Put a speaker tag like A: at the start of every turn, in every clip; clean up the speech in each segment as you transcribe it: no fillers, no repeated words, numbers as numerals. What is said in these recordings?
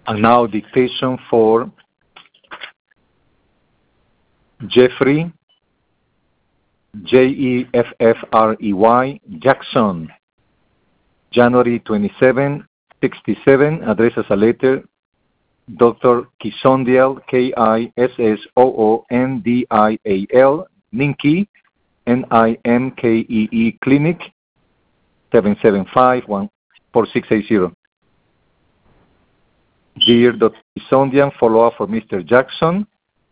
A: And now dictation for Jeffrey, Jeffrey Jackson, January 27, 67, address as a letter, Dr. Kissondial, Kissoondial, Nimke, NIMKEE Clinic, 775-4680. Dear Dr. Kissondial, follow-up for Mr. Jackson.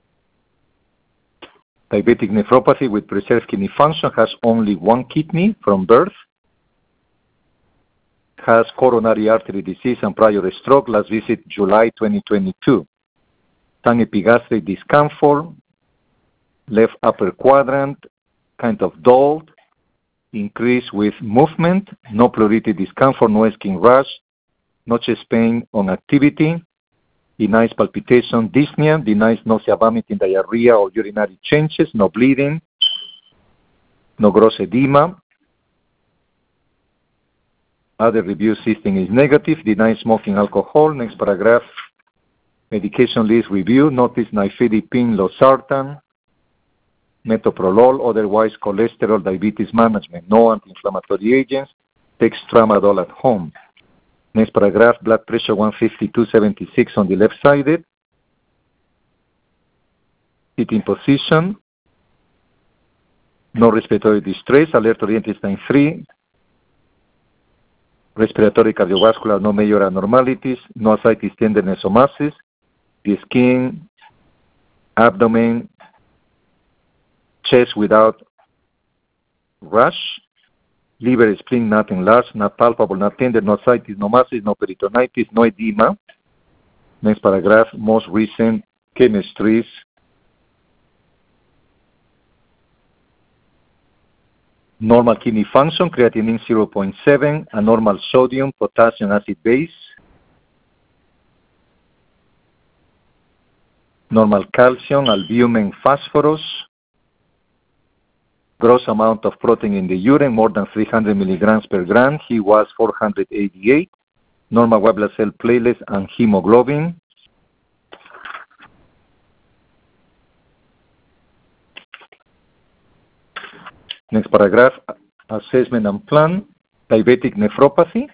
A: Diabetic nephropathy with preserved kidney function, has only one kidney from birth, has coronary artery disease and prior stroke, last visit July 2022. Tongue epigastric discomfort, left upper quadrant, kind of dulled, increase with movement, no pleuritic discomfort, no skin rash, no chest pain on activity, denies palpitation, dyspnea, denies nausea, vomiting, diarrhea, or urinary changes, no bleeding, no gross edema. Other review system is negative, denies smoking alcohol. Next paragraph, medication list review, notice nifedipine, losartan, metoprolol, otherwise cholesterol, diabetes management, no anti-inflammatory agents, takes tramadol at home. Next paragraph, blood pressure 152/76 on the left sided. Sitting position. No respiratory distress, alert oriented time 3. Respiratory cardiovascular, no major abnormalities, no ascites, tenderness or masses. The skin, abdomen, chest without rash. Liver, spleen, not enlarged, not palpable, not tender, no ascites, no masses, no peritonitis, no edema. Next paragraph, most recent chemistries. Normal kidney function, creatinine 0.7, a normal sodium, potassium, acid base. Normal calcium, albumin, phosphorus. Gross amount of protein in the urine, more than 300 milligrams per gram. He was 488. Normal white blood cell platelets and hemoglobin. Next paragraph, assessment and plan, diabetic nephropathy.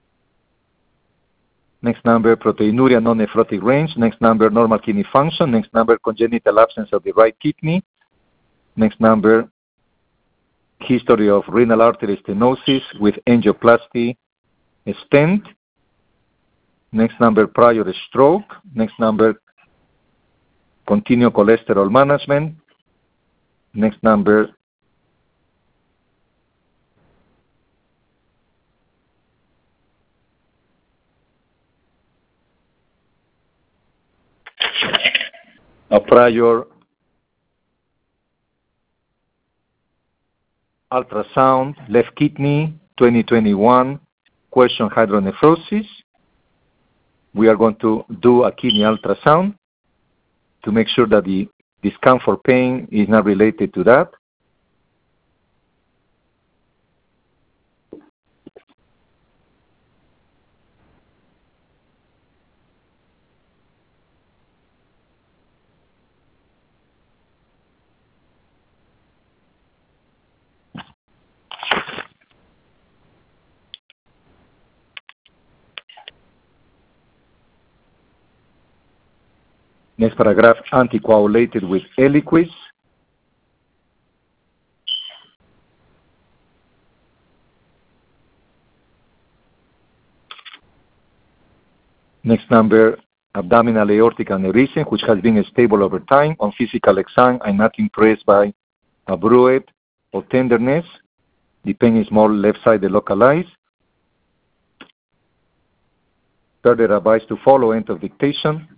A: Next number, proteinuria, non-nephrotic range. Next number, normal kidney function. Next number, congenital absence of the right kidney. Next number, history of renal artery stenosis with angioplasty stent. Next number, prior stroke. Next number, continued cholesterol management. Next number, a prior ultrasound, left kidney, 2021, question hydronephrosis. We are going to do a kidney ultrasound to make sure that the discomfort pain is not related to that. Next paragraph, anticoagulated with Eliquis. Next number, abdominal aortic aneurysm, which has been stable over time. On physical exam, I'm not impressed by a bruit or tenderness. The pain is more left-sided localized. Further advice to follow, end of dictation.